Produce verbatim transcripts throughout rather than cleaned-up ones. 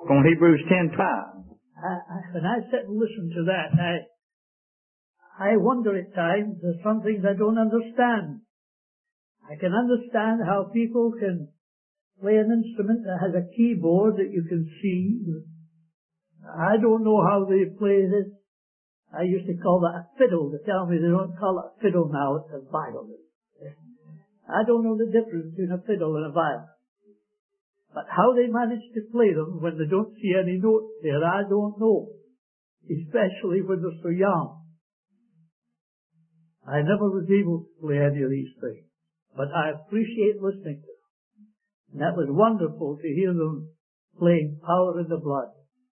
from Hebrews ten five. I, I, when I sit and listen to that, I, I wonder at times, there's some things I don't understand. I can understand how people can play an instrument that has a keyboard that you can see. I don't know how they play this. I used to call that a fiddle. They tell me they don't call it a fiddle now, it's a violin. I don't know the difference between a fiddle and a violin. But how they manage to play them when they don't see any notes there, I don't know. Especially when they're so young. I never was able to play any of these things. But I appreciate listening to them. And that was wonderful to hear them playing Power in the Blood.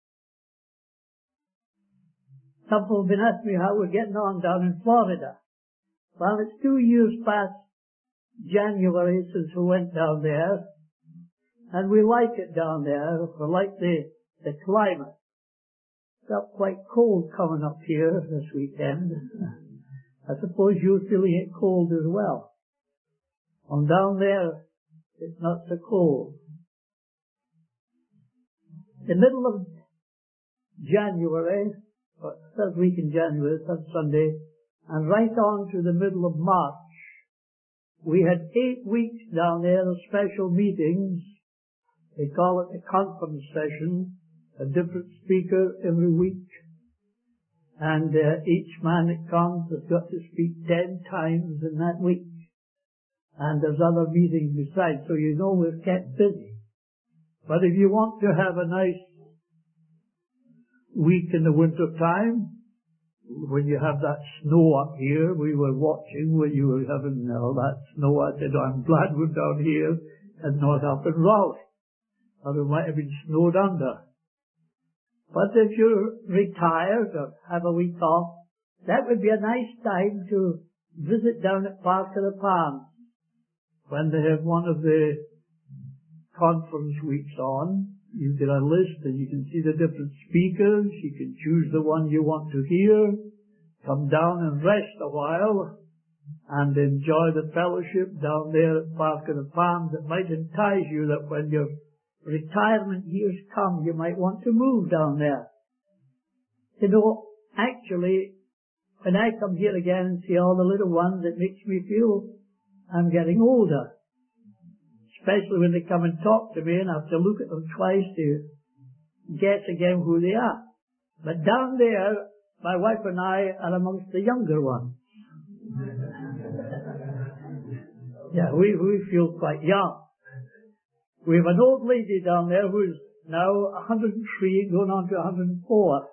Some people have been asking me how we're getting on down in Florida. Well, it's two years past January since we went down there. And we like it down there. We like the, the climate. It got quite cold coming up here this weekend. I suppose you're feeling it cold as well. And down there, it's not so cold. The middle of January, or third week in January, third Sunday, and right on to the middle of March, we had eight weeks down there of special meetings. They call it a conference session, a different speaker every week. And uh, each man that comes has got to speak ten times in that week. And there's other meetings besides, so you know we're kept busy. But if you want to have a nice week in the winter time, when you have that snow up here, we were watching when you were having all that snow. I said, I'm glad we're down here and not up in Raleigh, or we might have been snowed under. But if you're retired or have a week off, that would be a nice time to visit down at Park of the Palms when they have one of the conference weeks on. You get a list and you can see the different speakers. You can choose the one you want to hear. Come down and rest a while and enjoy the fellowship down there at Park of the Palms. It might entice you that when your retirement years come, you might want to move down there. You know, actually, when I come here again and see all the little ones, it makes me feel I'm getting older. Especially when they come and talk to me and I have to look at them twice to guess again who they are. But down there, my wife and I are amongst the younger ones. Yeah, we, we feel quite young. We have an old lady down there who's now one hundred and three, going on to one hundred and four.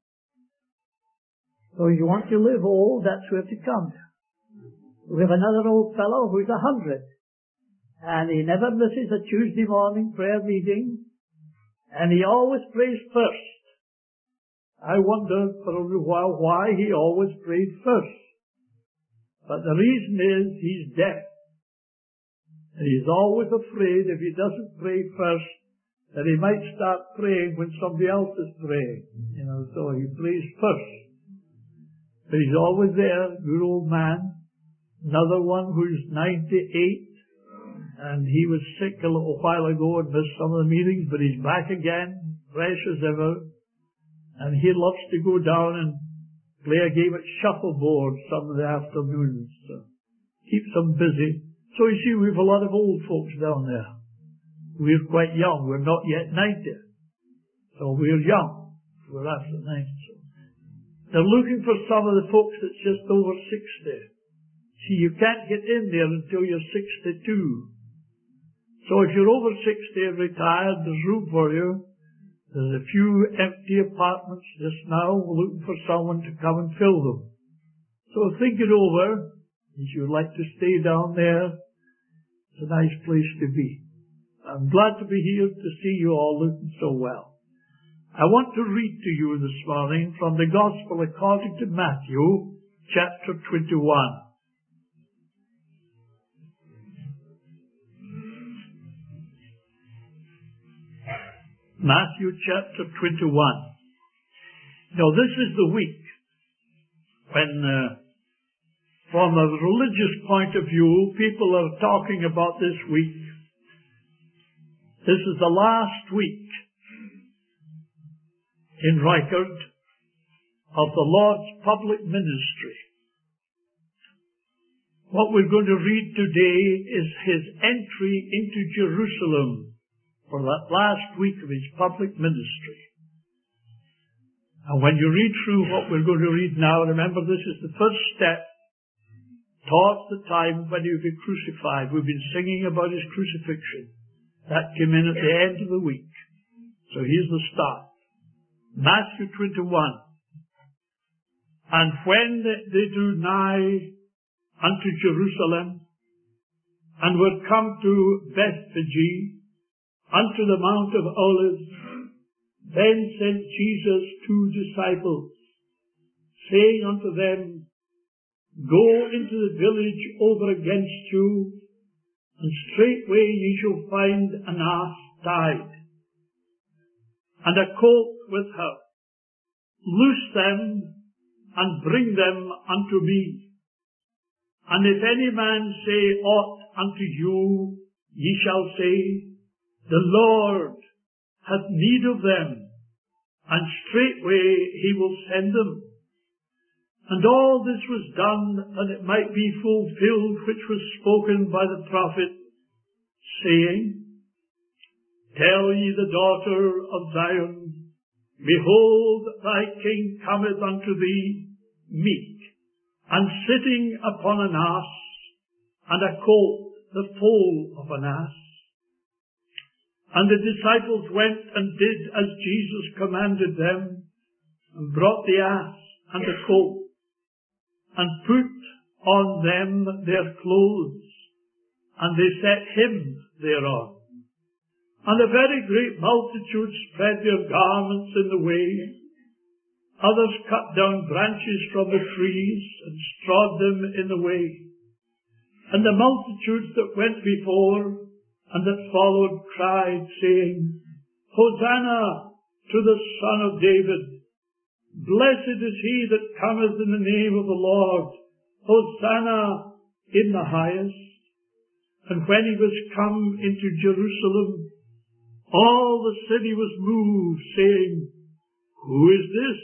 So if you want to live old, that's where to come. We have another old fellow who's one hundred. And he never misses a Tuesday morning prayer meeting. And he always prays first. I wondered for a little while why he always prayed first. But the reason is he's deaf. And he's always afraid if he doesn't pray first that he might start praying when somebody else is praying. You know, so he prays first. But he's always there, good old man. Another one who's ninety-eight. And he was sick a little while ago and missed some of the meetings, but he's back again, fresh as ever. And he loves to go down and play a game at shuffleboard some of the afternoons. So keeps him busy. So you see, we have a lot of old folks down there. We're quite young. We're not yet ninety. So we're young. We're after ninety. So they're looking for some of the folks that's just over sixty. See, you can't get in there until you're sixty-two. So if you're over sixty and retired, there's room for you. There's a few empty apartments just now, looking for someone to come and fill them. So think it over. If you'd like to stay down there, it's a nice place to be. I'm glad to be here to see you all looking so well. I want to read to you this morning from the Gospel according to Matthew, chapter twenty-one. Matthew chapter twenty-one. Now this is the week when, uh, from a religious point of view, people are talking about this week. This is the last week in record of the Lord's public ministry. What we're going to read today is his entry into Jerusalem for that last week of his public ministry. And when you read through what we're going to read now, remember this is the first step towards the time when he would be crucified. We've been singing about his crucifixion. That came in at the end of the week. So here's the start. Matthew twenty-one. And when they drew nigh unto Jerusalem, and were come to Bethphage, unto the Mount of Olives, then sent Jesus two disciples, saying unto them, Go into the village over against you, and straightway ye shall find an ass tied, and a colt with her. Loose them, and bring them unto me. And if any man say aught unto you, ye shall say, The Lord hath need of them, and straightway he will send them. And all this was done that it might be fulfilled which was spoken by the prophet, saying, Tell ye the daughter of Zion, Behold, thy king cometh unto thee, meek, and sitting upon an ass, and a colt, the foal of an ass. And the disciples went and did as Jesus commanded them, and brought the ass and the colt, and put on them their clothes, and they set him thereon. And a very great multitude spread their garments in the way. Others cut down branches from the trees, and strawed them in the way. And the multitudes that went before, and that followed, cried, saying, Hosanna to the Son of David! Blessed is he that cometh in the name of the Lord! Hosanna in the highest! And when he was come into Jerusalem, all the city was moved, saying, Who is this?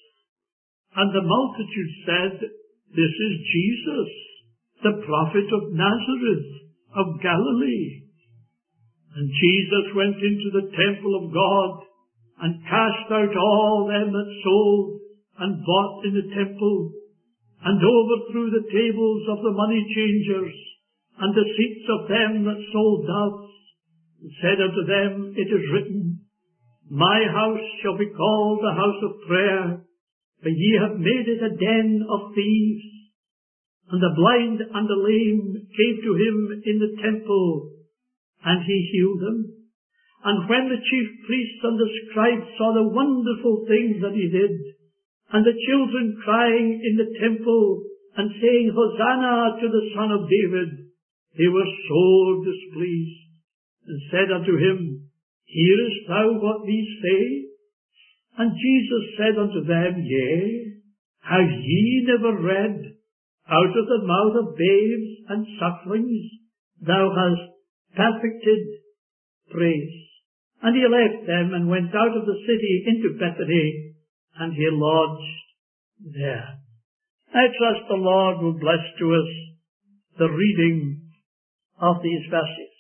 And the multitude said, This is Jesus, the prophet of Nazareth of Galilee. And Jesus went into the temple of God, and cast out all them that sold and bought in the temple, and overthrew the tables of the money changers, and the seats of them that sold doves, and said unto them, It is written, My house shall be called the house of prayer, but ye have made it a den of thieves. And the blind and the lame came to him in the temple, and he healed them. And when the chief priests and the scribes saw the wonderful things that he did, and the children crying in the temple, and saying, Hosanna to the Son of David, they were sore displeased, and said unto him, Hearest thou what these say? And Jesus said unto them, Yea, have ye never read, Out of the mouth of babes and sucklings thou hast perfected praise. And he left them, and went out of the city into Bethany, and he lodged there. I trust the Lord will bless to us the reading of these verses.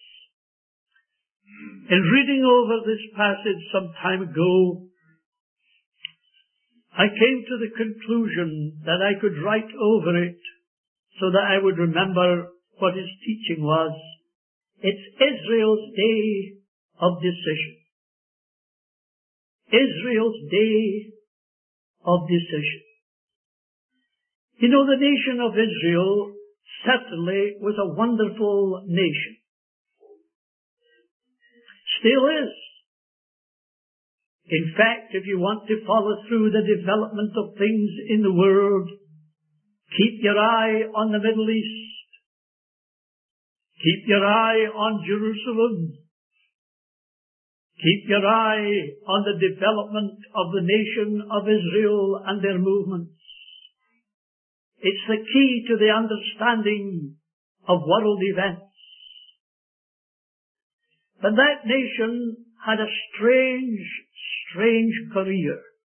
In reading over this passage some time ago, I came to the conclusion that I could write over it so that I would remember what his teaching was. It's Israel's day of decision. Israel's day of decision. You know, the nation of Israel certainly was a wonderful nation. Still is. In fact, if you want to follow through the development of things in the world, keep your eye on the Middle East. Keep your eye on Jerusalem. Keep your eye on the development of the nation of Israel and their movements. It's the key to the understanding of world events. But that nation had a strange, strange career.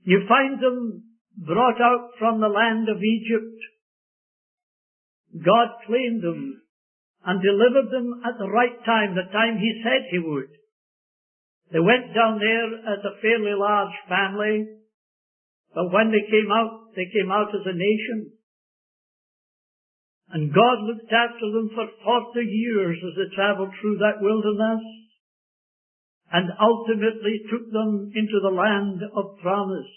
You find them brought out from the land of Egypt. God claimed them and delivered them at the right time, the time He said He would. They went down there as a fairly large family, but when they came out, they came out as a nation. And God looked after them for forty years as they traveled through that wilderness, and ultimately took them into the land of promise.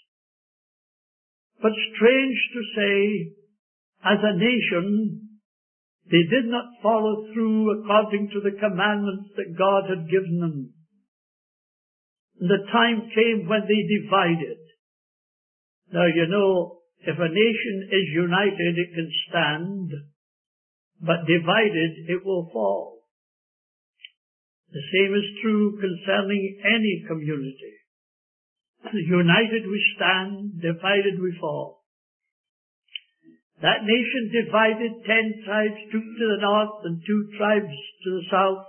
But strange to say, as a nation, they did not follow through according to the commandments that God had given them. And the time came when they divided. Now, you know, if a nation is united, it can stand, but divided, it will fall. The same is true concerning any community. United we stand, divided we fall. That nation divided, ten tribes took to the north and two tribes to the south.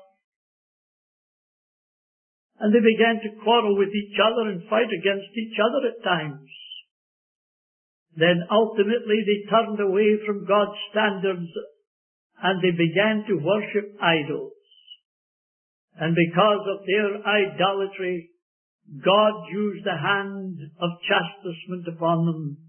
And they began to quarrel with each other and fight against each other at times. Then ultimately they turned away from God's standards and they began to worship idols. And because of their idolatry, God used a hand of chastisement upon them.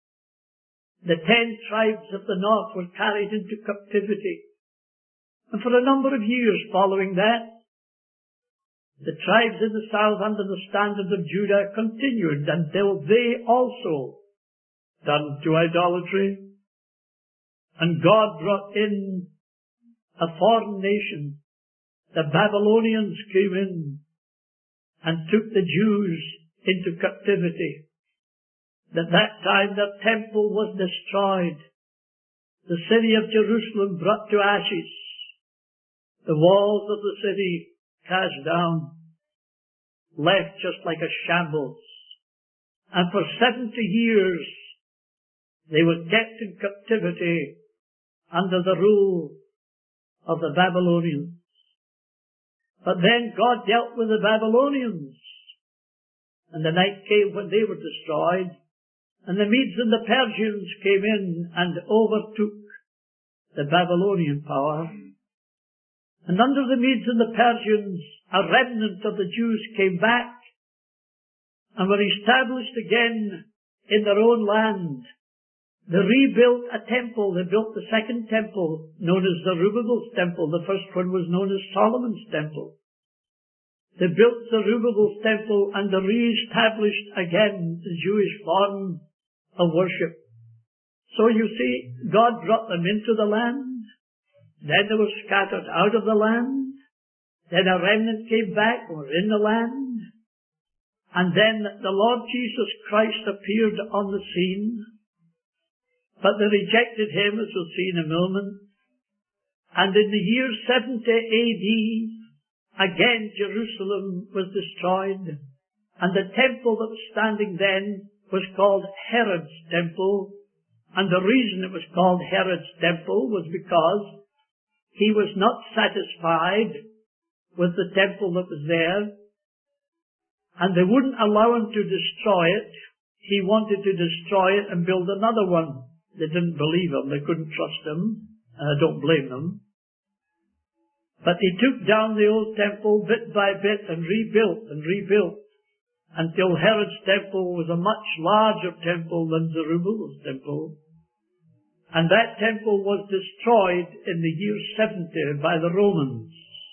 The ten tribes of the north were carried into captivity. And for a number of years following that, the tribes in the south under the standard of Judah continued until they also turned to idolatry. And God brought in a foreign nation. The Babylonians came in and took the Jews into captivity. At that time their temple was destroyed. The city of Jerusalem brought to ashes. The walls of the city cast down, left just like a shambles. And for seventy years they were kept in captivity under the rule of the Babylonians. But then God dealt with the Babylonians. And the night came when they were destroyed. And the Medes and the Persians came in and overtook the Babylonian power. And under the Medes and the Persians, a remnant of the Jews came back and were established again in their own land. They rebuilt a temple. They built the second temple, known as Zerubbabel's temple. The first one was known as Solomon's temple. They built Zerubbabel's temple and they re-established again the Jewish form of worship. So you see, God brought them into the land. Then they were scattered out of the land. Then a remnant came back and were in the land. And then the Lord Jesus Christ appeared on the scene. But they rejected Him, as we'll see in a moment. And in the year seventy A D, again Jerusalem was destroyed. And the temple that was standing then was called Herod's temple. And the reason it was called Herod's temple was because he was not satisfied with the temple that was there. And they wouldn't allow him to destroy it. He wanted to destroy it and build another one. They didn't believe him. They couldn't trust him. And I don't blame them. But he took down the old temple bit by bit and rebuilt and rebuilt until Herod's temple was a much larger temple than Zerubbabel's temple. And that temple was destroyed in the year seventy by the Romans.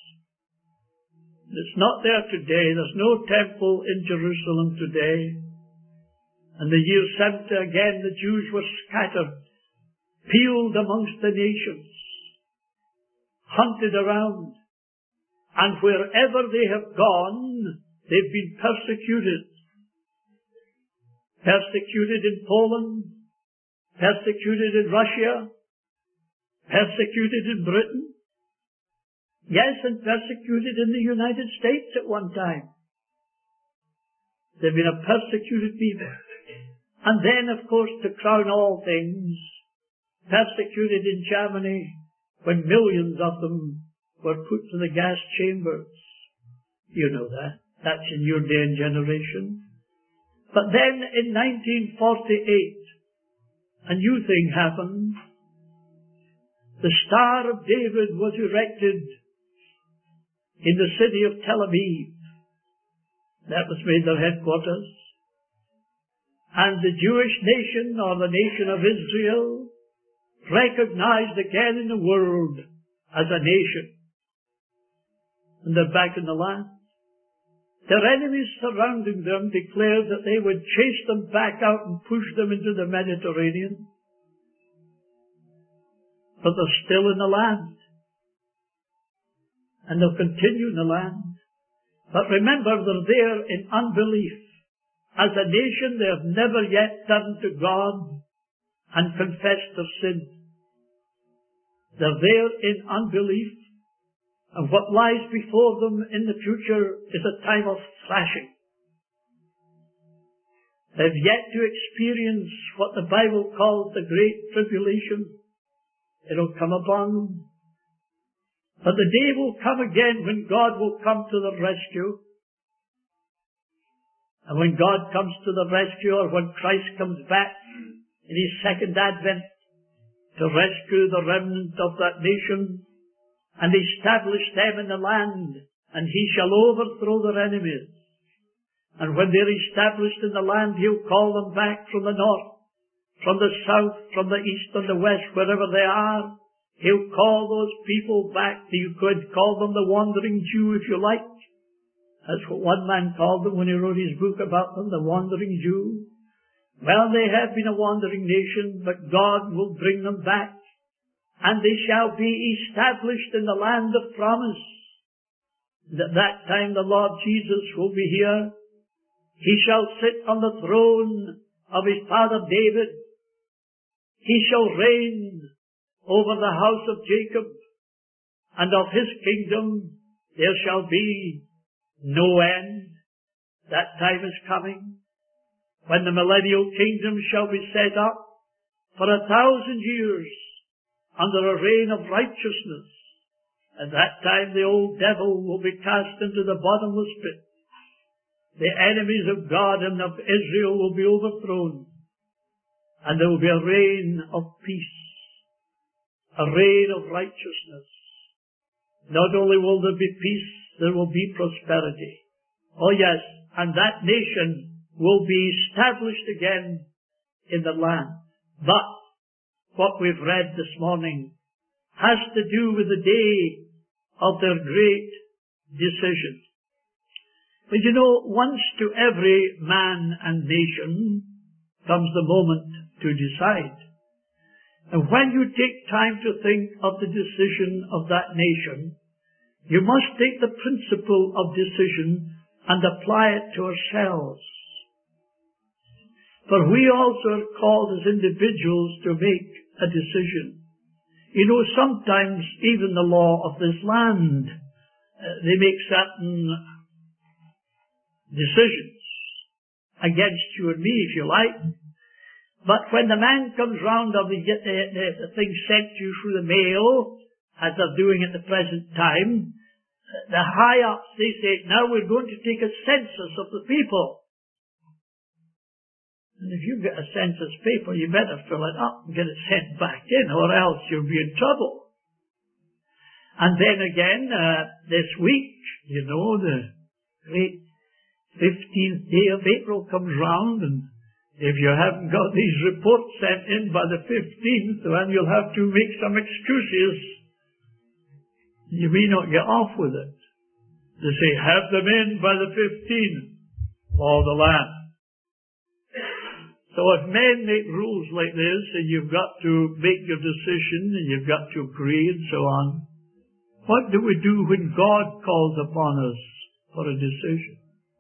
It's not there today. There's no temple in Jerusalem today. In the year seventy again, the Jews were scattered, peeled amongst the nations, hunted around. And wherever they have gone, they've been persecuted. Persecuted in Poland, persecuted in Russia, persecuted in Britain. Yes, and persecuted in the United States at one time. They've been a persecuted people. And then, of course, to crown all things, persecuted in Germany when millions of them were put to the gas chambers. You know that. That's in your day and generation. But then in nineteen forty-eight, a new thing happened. The Star of David was erected in the city of Tel Aviv. That was made their headquarters. And the Jewish nation, or the nation of Israel, recognized again in the world as a nation. And they're back in the land. Their enemies surrounding them declared that they would chase them back out and push them into the Mediterranean. But they're still in the land. And they'll continue in the land. But remember, they're there in unbelief. As a nation, they have never yet turned to God and confessed their sin. They're there in unbelief. And what lies before them in the future is a time of thrashing. They've yet to experience what the Bible calls the Great Tribulation. It'll come upon them. But the day will come again when God will come to their rescue. And when God comes to the rescue, or when Christ comes back in His second advent to rescue the remnant of that nation and establish them in the land, and He shall overthrow their enemies. And when they're established in the land, He'll call them back from the north, from the south, from the east and the west, wherever they are. He'll call those people back. You could call them the wandering Jew if you like. That's what one man called them when he wrote his book about them, the wandering Jew. Well, they have been a wandering nation, but God will bring them back, and they shall be established in the land of promise. At that time the Lord Jesus will be here. He shall sit on the throne of His father David. He shall reign over the house of Jacob, and of His kingdom there shall be no end. That time is coming when the millennial kingdom shall be set up for a thousand years under a reign of righteousness. At that time the old devil will be cast into the bottomless pit. The enemies of God and of Israel will be overthrown, and there will be a reign of peace, a reign of righteousness. Not only will there be peace, there will be prosperity. Oh yes, and that nation will be established again in the land. But what we've read this morning has to do with the day of their great decision. But you know, once to every man and nation comes the moment to decide. And when you take time to think of the decision of that nation, you must take the principle of decision and apply it to ourselves. For we also are called as individuals to make a decision. You know, sometimes even the law of this land, uh, they make certain decisions against you and me, if you like. But when the man comes round or they get the, the, the thing sent to you through the mail, as they're doing at the present time, the high-ups, they say, now we're going to take a census of the people. And if you get a census paper, you better fill it up and get it sent back in, or else you'll be in trouble. And then again, uh, this week, you know, the great fifteenth day of April comes round, and if you haven't got these reports sent in by the fifteenth, then you'll have to make some excuses. You may not get off with it. They say, have them in by the fifteenth, all the land. So if men make rules like this, and you've got to make your decision, and you've got to agree, and so on, what do we do when God calls upon us for a decision?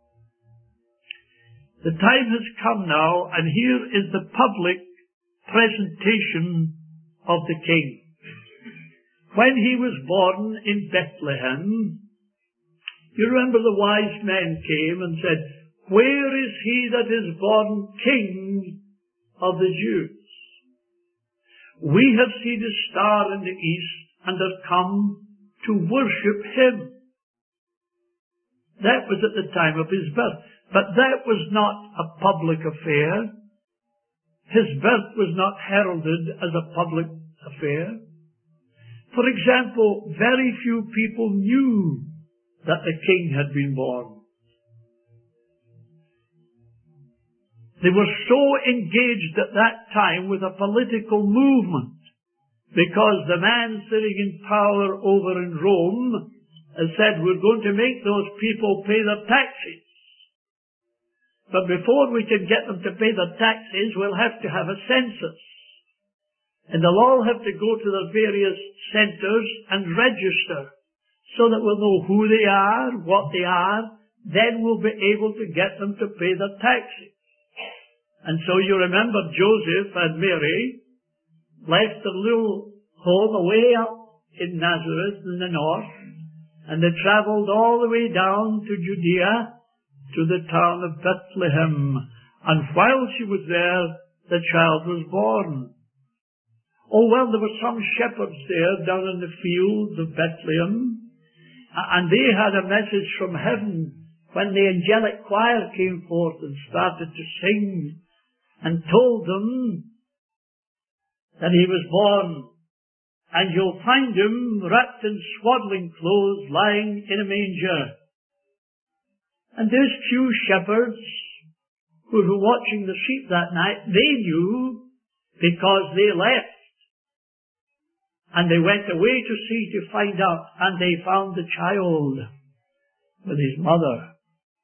The time has come now, and here is the public presentation of the King. When he was born in Bethlehem, you remember the wise men came and said, where is he that is born King of the Jews? We have seen a star in the east and have come to worship him. That was at the time of his birth. But that was not a public affair. His birth was not heralded as a public affair. For example, very few people knew that the king had been born. They were so engaged at that time with a political movement because the man sitting in power over in Rome has said, we're going to make those people pay their taxes. But before we can get them to pay their taxes, we'll have to have a census. And they'll all have to go to their various centres and register so that we'll know who they are, what they are. Then we'll be able to get them to pay their taxes. And so you remember Joseph and Mary left their little home away up in Nazareth in the north, and they travelled all the way down to Judea, to the town of Bethlehem. And while she was there, the child was born. Oh, well, there were some shepherds there down in the fields of Bethlehem, and they had a message from heaven when the angelic choir came forth and started to sing and told them that he was born, and you'll find him wrapped in swaddling clothes lying in a manger. And those few shepherds who were watching the sheep that night, they knew because they left. And they went away to see to find out, and they found the child with his mother.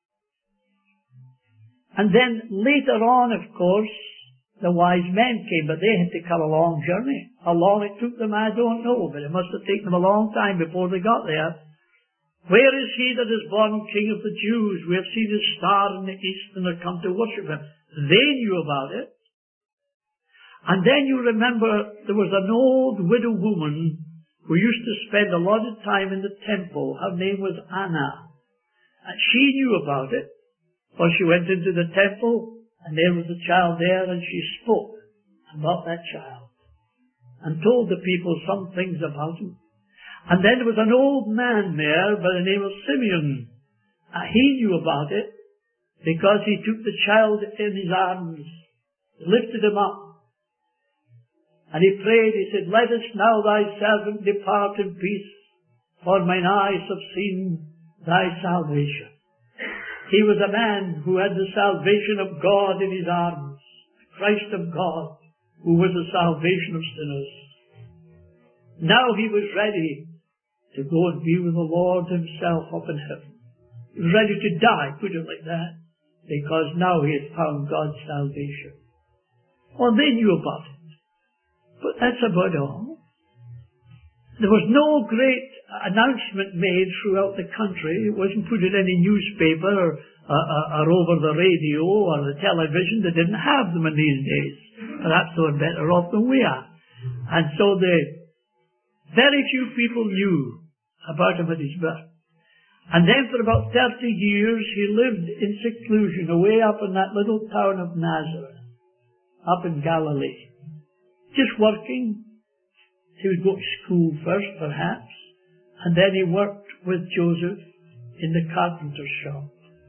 And then later on, of course, the wise men came, but they had to come a long journey. How long it took them, I don't know, but it must have taken them a long time before they got there. Where is he that is born King of the Jews? We have seen his star in the east and have come to worship him. They knew about it. And then you remember there was an old widow woman who used to spend a lot of time in the temple. Her name was Anna. And she knew about it. For she went into the temple, and there was a child there, and she spoke about that child and told the people some things about him. And then there was an old man there by the name of Simeon. Uh, he knew about it because he took the child in his arms, lifted him up, and he prayed. He said, let us now thy servant depart in peace, for mine eyes have seen thy salvation. He was a man who had the salvation of God in his arms, Christ of God, who was the salvation of sinners. Now he was ready to go and be with the Lord himself up in heaven. He was ready to die, put it like that, because now he had found God's salvation. Well, they knew about it, but that's about all. There was no great announcement made throughout the country. It wasn't put in any newspaper or, uh, or over the radio or the television. They didn't have them in these days. Perhaps they were better off than we are. And so the very few people knew about him at his birth. And then for about thirty years he lived in seclusion away up in that little town of Nazareth, up in Galilee. Just working. He would go to school first, perhaps, and then he worked with Joseph in the carpenter's shop.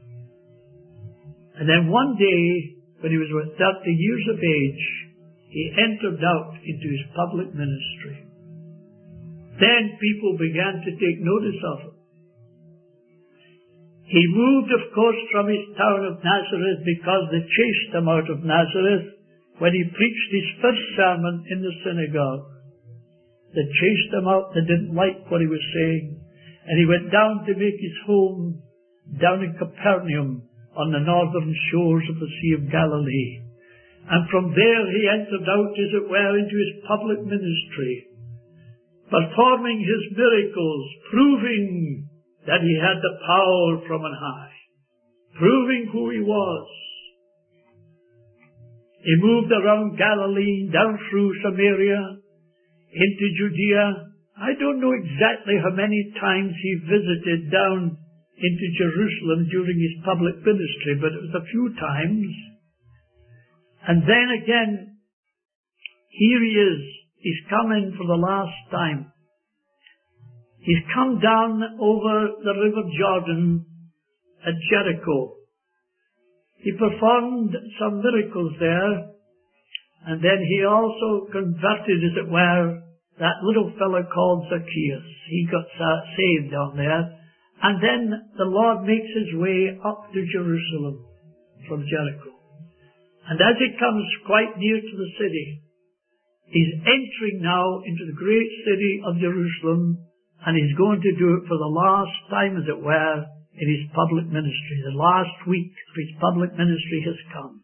And then one day, when he was about thirty years of age, he entered out into his public ministry. Then people began to take notice of him. He moved, of course, from his town of Nazareth because they chased him out of Nazareth when he preached his first sermon in the synagogue. They chased him out. They didn't like what he was saying. And he went down to make his home down in Capernaum on the northern shores of the Sea of Galilee. And from there he entered out, as it were, into his public ministry, performing his miracles, proving that he had the power from on high, proving who he was. He moved around Galilee, down through Samaria, into Judea. I don't know exactly how many times he visited down into Jerusalem during his public ministry, but it was a few times. And then again, here he is. He's come in for the last time. He's come down over the River Jordan at Jericho. He performed some miracles there, and then he also converted, as it were, that little fellow called Zacchaeus. He got saved down there, and then the Lord makes his way up to Jerusalem from Jericho. And as he comes quite near to the city, he's entering now into the great city of Jerusalem, and he's going to do it for the last time, as it were, in his public ministry. The last week of his public ministry has come.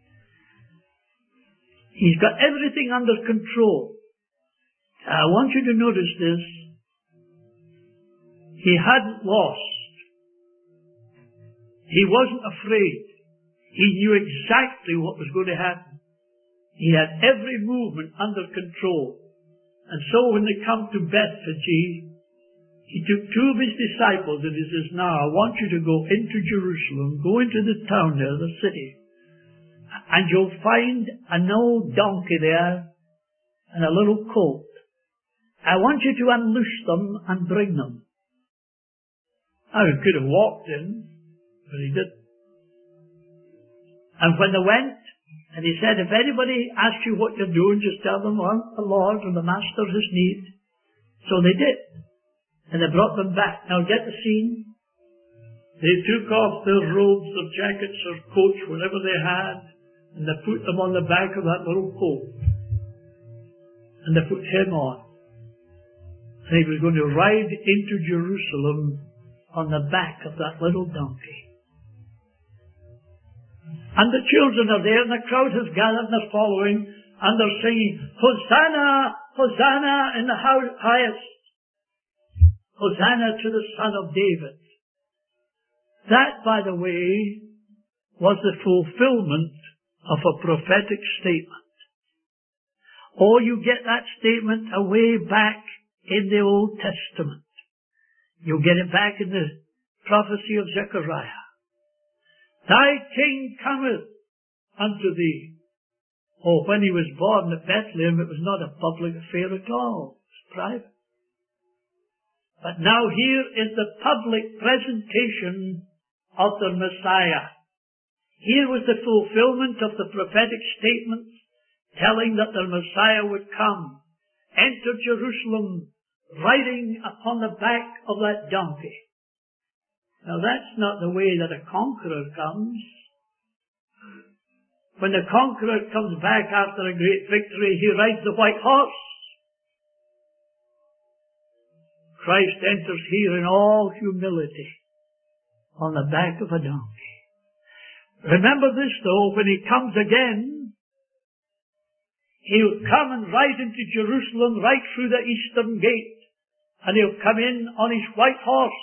He's got everything under control. I want you to notice this. He hadn't lost. He wasn't afraid. He knew exactly what was going to happen. He had every movement under control. And so when they come to Bethphage, he took two of his disciples and he says, now I want you to go into Jerusalem, go into the town there, the city, and you'll find an old donkey there and a little colt. I want you to unloose them and bring them. Now, he could have walked in, but he didn't. And when they went, and he said, if anybody asks you what you're doing, just tell them, well, the Lord and the Master has need. So they did. And they brought them back. Now get the scene. They took off their robes or jackets or coats, whatever they had, and they put them on the back of that little colt. And they put him on. And he was going to ride into Jerusalem on the back of that little donkey. And the children are there, and the crowd has gathered, and they're following, and they're singing, Hosanna, Hosanna in the highest. Hosanna to the Son of David. That, by the way, was the fulfillment of a prophetic statement. Or you get that statement away back in the Old Testament. You'll get it back in the prophecy of Zechariah. Thy King cometh unto thee. Oh, when he was born at Bethlehem, it was not a public affair at all. It was private. But now here is the public presentation of the Messiah. Here was the fulfillment of the prophetic statements telling that the Messiah would come, enter Jerusalem, riding upon the back of that donkey. Now that's not the way that a conqueror comes. When the conqueror comes back after a great victory, he rides the white horse. Christ enters here in all humility on the back of a donkey. Remember this though, when he comes again, he'll come and ride into Jerusalem right through the eastern gate, and he'll come in on his white horse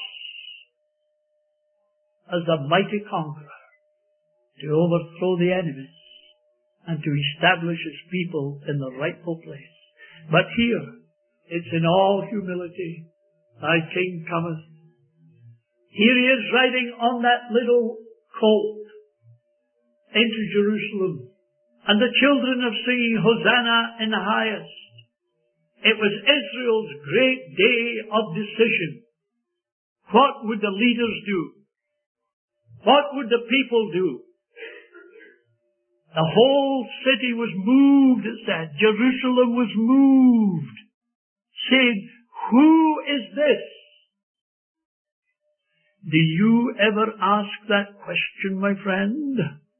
as the mighty conqueror to overthrow the enemies and to establish his people in the rightful place. But here, it's in all humility. Thy King cometh. Here he is riding on that little colt into Jerusalem. And the children are singing Hosanna in the highest. It was Israel's great day of decision. What would the leaders do? What would the people do? The whole city was moved, it said. Jerusalem was moved, saying, who is this? Do you ever ask that question, my friend?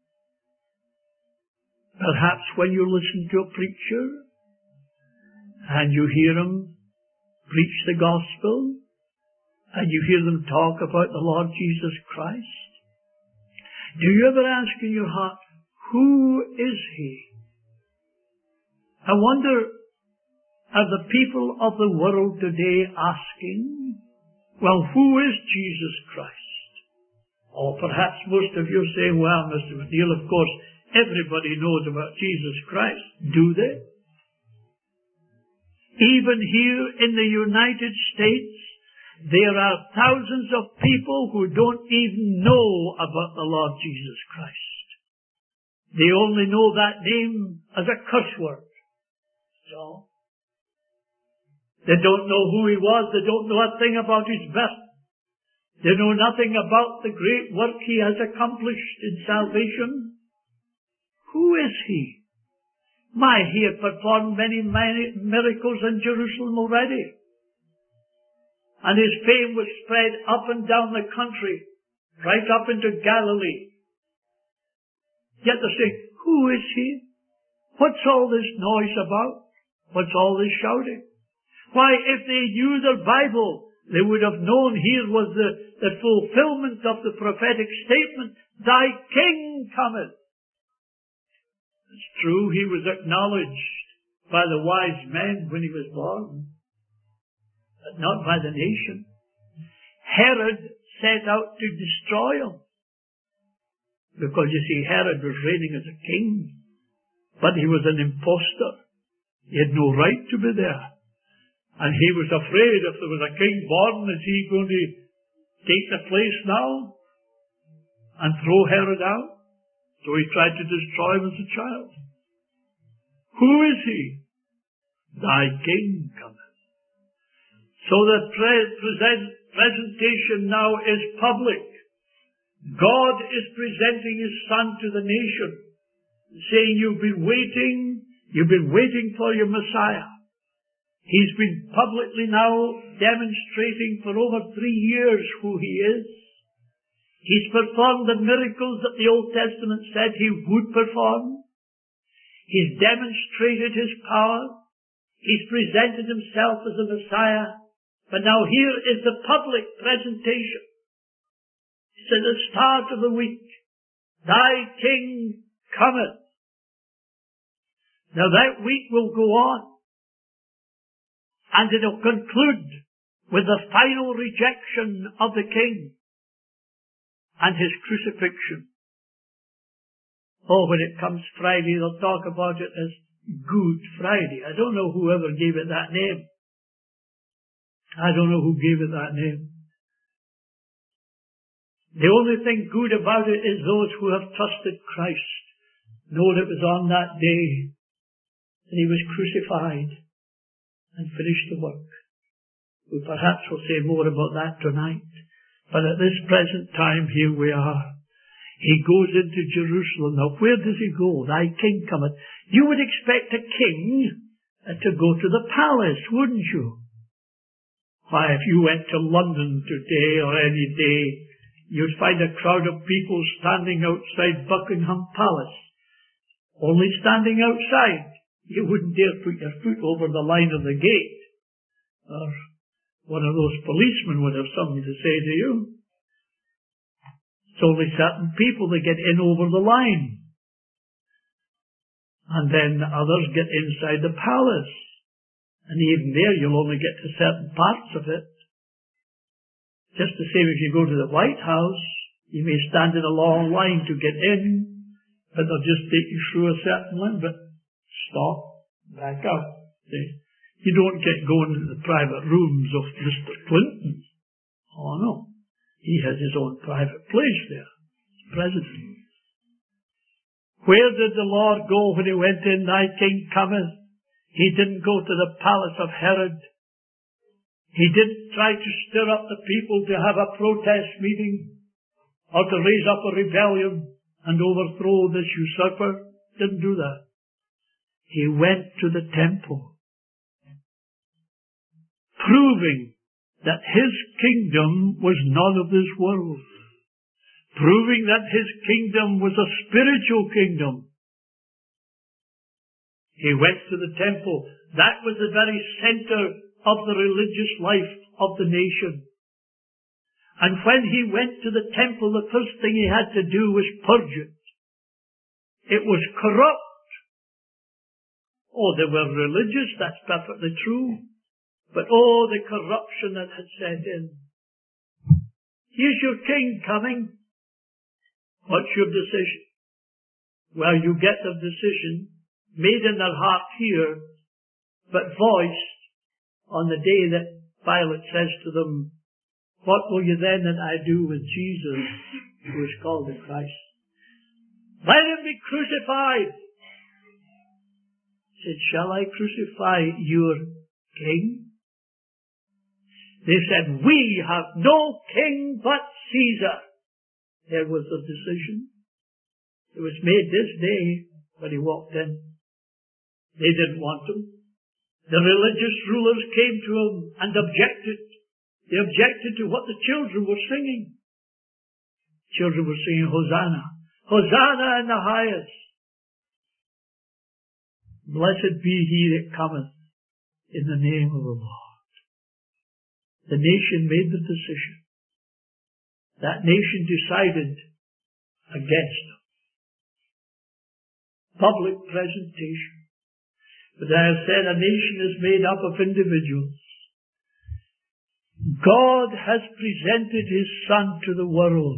Perhaps when you listen to a preacher and you hear him preach the gospel and you hear them talk about the Lord Jesus Christ. Do you ever ask in your heart, who is he? I wonder, are the people of the world today asking, well, who is Jesus Christ? Or perhaps most of you are saying, well, Mister McNeil, of course, everybody knows about Jesus Christ. Do they? Even here in the United States, there are thousands of people who don't even know about the Lord Jesus Christ. They only know that name as a curse word. So, they don't know who he was. They don't know a thing about his birth. They know nothing about the great work he has accomplished in salvation. Who is he? My, he had performed many, many miracles in Jerusalem already. And his fame was spread up and down the country, right up into Galilee. Yet they say, who is he? What's all this noise about? What's all this shouting? Why, if they knew their Bible, they would have known here was the, the fulfillment of the prophetic statement, thy king cometh. It's true, he was acknowledged by the wise men when he was born, but not by the nation. Herod set out to destroy him, because you see, Herod was reigning as a king, but he was an impostor. He had no right to be there. And he was afraid, if there was a king born, is he going to take the place now and throw Herod out? So he tried to destroy him as a child. Who is he? Thy king cometh. So the pre- present, presentation now is public. God is presenting his Son to the nation, saying, you've been waiting, you've been waiting for your Messiah. He's been publicly now demonstrating for over three years who he is. He's performed the miracles that the Old Testament said he would perform. He's demonstrated his power. He's presented himself as a Messiah. But now here is the public presentation. It's at the start of the week. Thy king cometh. Now that week will go on. And it'll conclude with the final rejection of the king and his crucifixion. Oh, when it comes Friday, they'll talk about it as Good Friday. I don't know whoever gave it that name. I don't know who gave it that name. The only thing good about it is those who have trusted Christ know that it was on that day that he was crucified and finished the work. We perhaps will say more about that tonight. But at this present time, here we are. He goes into Jerusalem. Now, where does he go? Thy king cometh. You would expect a king to go to the palace, wouldn't you? Why, if you went to London today or any day, you'd find a crowd of people standing outside Buckingham Palace. Only standing outside. You wouldn't dare put your foot over the line of the gate. Or one of those policemen would have something to say to you. It's only certain people that get in over the line. And then others get inside the palace. And even there you'll only get to certain parts of it. Just the same if you go to the White House, you may stand in a long line to get in, but they'll just take you through a certain line, but stop, back out. See? You don't get going to the private rooms of Mister Clinton. Oh no. He has his own private place there. He's president. Where did the Lord go when he went in, thy king cometh? He didn't go to the palace of Herod. He didn't try to stir up the people to have a protest meeting or to raise up a rebellion and overthrow this usurper. Didn't do that. He went to the temple, proving that his kingdom was not of this world, proving that his kingdom was a spiritual kingdom. He went to the temple. That was the very center of the religious life of the nation. And when he went to the temple, the first thing he had to do was purge it. It was corrupt. Oh, they were religious, that's perfectly true. But oh, the corruption that had set in. Here's your king coming. What's your decision? Well, you get the decision made in their heart here, but voiced on the day that Pilate says to them, what will you then that I do with Jesus, who is called the Christ? Let him be crucified. He said, shall I crucify your king? They said, we have no king but Caesar. There was the decision. It was made this day when he walked in. They didn't want him. The religious rulers came to him and objected. They objected to what the children were singing. Children were singing Hosanna. Hosanna in the highest. Blessed be he that cometh in the name of the Lord. The nation made the decision. That nation decided against him. Public presentation. But I have said a nation is made up of individuals. God has presented his Son to the world.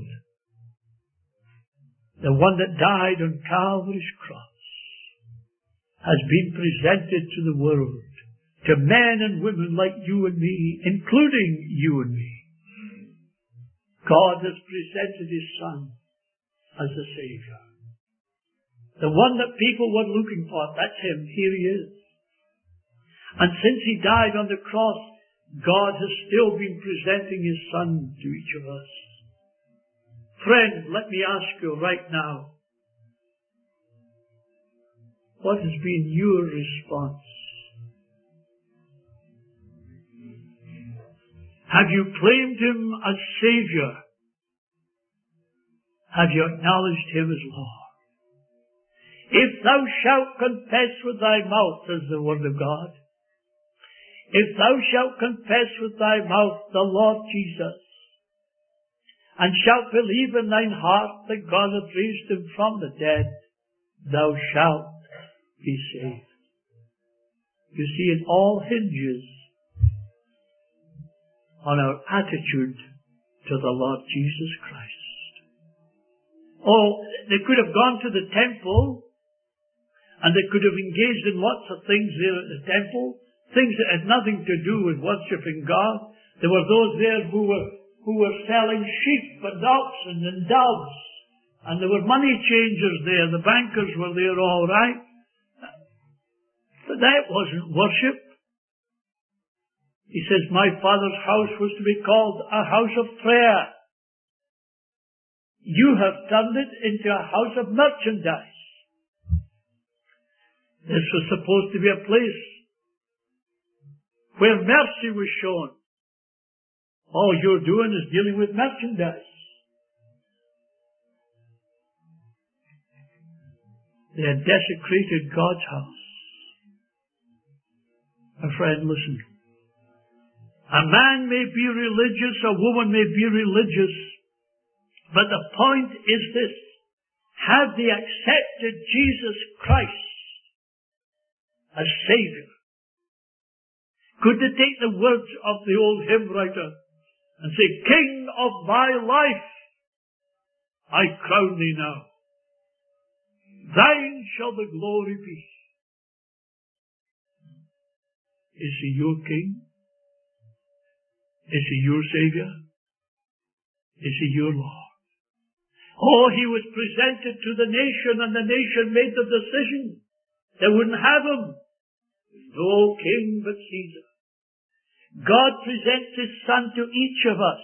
The one that died on Calvary's cross has been presented to the world, to men and women like you and me, including you and me. God has presented his Son as the Savior. The one that people were looking for, that's him. Here he is. And since he died on the cross, God has still been presenting his Son to each of us. Friend, let me ask you right now, what has been your response? Have you claimed him as Savior? Have you acknowledged him as Lord? If thou shalt confess with thy mouth, says the Word of God, if thou shalt confess with thy mouth the Lord Jesus, and shalt believe in thine heart that God hath raised him from the dead, thou shalt be saved. You see, it all hinges on our attitude to the Lord Jesus Christ. Oh, they could have gone to the temple, and they could have engaged in lots of things there at the temple, things that had nothing to do with worshipping God. There were those there who were who were selling sheep and oxen and doves, and there were money changers there. The bankers were there, all right. But that wasn't worship. He says, my Father's house was to be called a house of prayer. You have turned it into a house of merchandise. This was supposed to be a place where mercy was shown. All you're doing is dealing with merchandise. They had desecrated God's house. My friend, listen. A man may be religious, a woman may be religious, but the point is this. Have they accepted Jesus Christ as Savior? Could they take the words of the old hymn writer and say, King of my life, I crown thee now. Thine shall the glory be. Is he your King? Is he your Savior? Is he your Lord? Oh, he was presented to the nation, and the nation made the decision. They wouldn't have him. No king but Caesar. God presents his Son to each of us.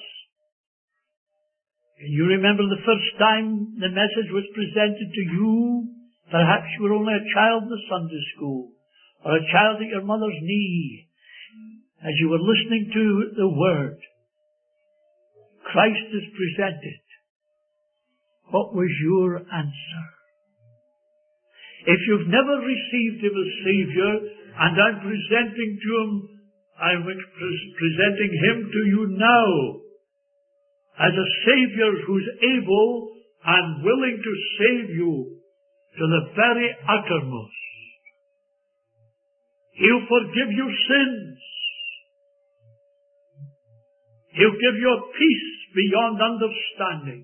Can you remember the first time the message was presented to you? Perhaps you were only a child in the Sunday school, or a child at your mother's knee, as you were listening to the Word. Christ is presented. What was your answer? If you've never received him as Savior, and I'm presenting to him, I'm presenting him to you now as a Savior who's able and willing to save you to the very uttermost. He'll forgive your sins. He'll give you a peace beyond understanding.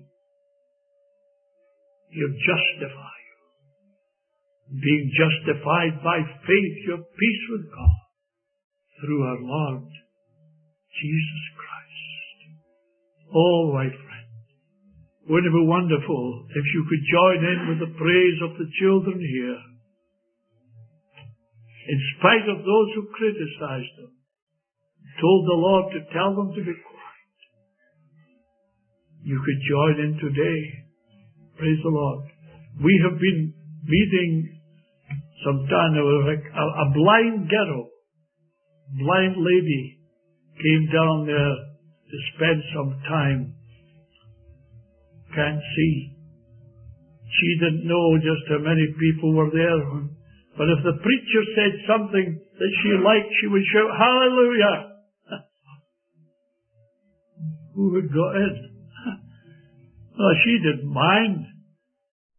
He'll justify you. Being justified by faith, you have peace with God through our Lord Jesus Christ. Oh, my friend, wouldn't it be wonderful if you could join in with the praise of the children here? In spite of those who criticized them, told the Lord to tell them to be quiet. You could join in today. Praise the Lord. We have been meeting sometime. There was a, a, a blind girl, blind lady, came down there to spend some time. Can't see. She didn't know just how many people were there. But if the preacher said something that she liked, she would shout, "Hallelujah!" Who had got in? Well, she didn't mind.